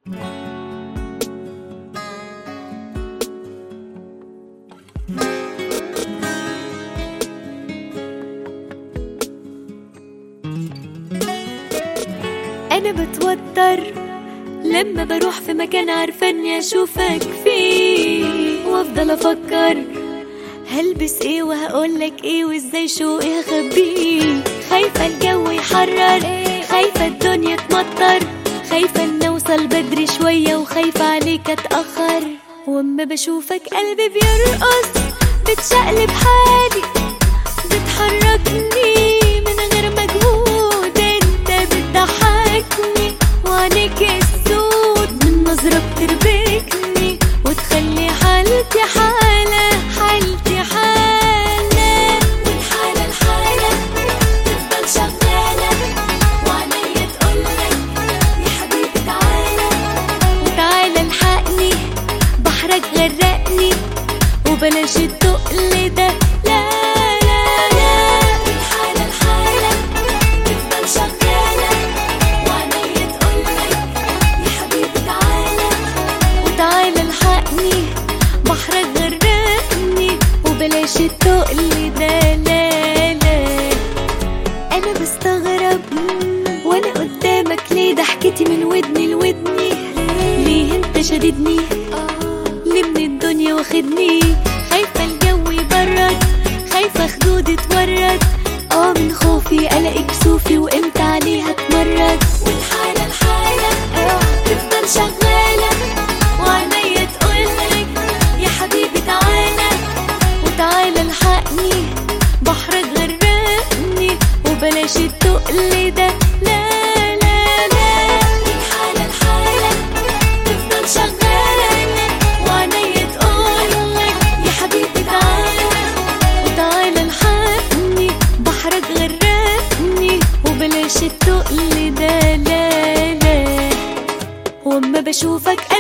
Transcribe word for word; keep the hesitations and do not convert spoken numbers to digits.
أنا بتوتر لما بروح في مكان عارفة إني أشوفك فيه، وأفضل أفكر هلبس إيه وهقولك إيه وإزاي شوقي هخبيه. خايفة الجو يحرر، خايفة الدنيا تمطر، خايفة إن أوصل بدري شوية وخايفة عليك أتأخر. وأما بشوفك قلبي بيرقص، بتشقلب حالي، بتحركني من غير مجهود. انت بتضحكني وعينيك السود من نظرة بتربكني وتخلي حالتي حالة، حالتي حالة، والحالة الحالة تفضل شغالة، وعينيا تقولك يا حبيبي تعالى، وتعالى الحقني بحرك غرقني وبلاش التقل ده. لا بحرك غرقني وبلاش التقل ده. لا لا انا بستغرب وانا قدامك، ليه ضحكتي من ودني لودني؟ ليه انت شددني؟ ليه من الدنيا واخدني؟ خايفة الجو يبرد، خايفة خدودي تورد، اه من خوفي الاقي كسوفي وامتى عليها اتمرد. والحالة الحالة تفضل شغالة، وعينيا تقولك يا حبيبي تعالى، وتعالى الحقني بحرك غرقني وبلاش التقل ده. لا لا لا الحالة الحالة تفضل شغالة، وعينيا تقولك يا حبيبي تعالى، وتعالى الحقني بحرك غرقني وبلاش التقل ده. لا لا وأما بشوفك